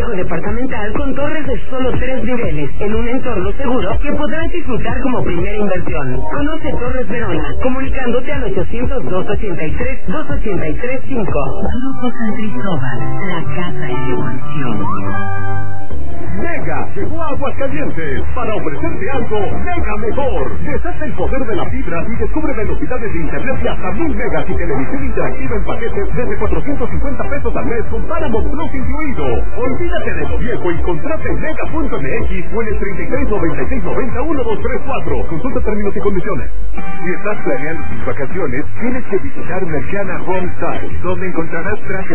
complejo departamental con torres de solo 3 niveles, en un entorno seguro que podrás disfrutar como primera inversión. Conoce Torres Verona, comunicándote al 800-283-2835. Grupo San Cristóbal, la casa en evolución. Mega llegó a Aguascalientes para ofrecerte algo mega mejor. Desata el poder de la fibra y descubre velocidades de internet de hasta 1000 megas y televisión interactiva en paquetes desde 450 pesos al mes con Paramount Plus incluido. Olvídate de lo viejo y contrate en mega.mx o en el 3396901234. Consulta términos y condiciones. Si estás planeando tus vacaciones, tienes que visitar Mercana Home Style, donde encontrarás trajes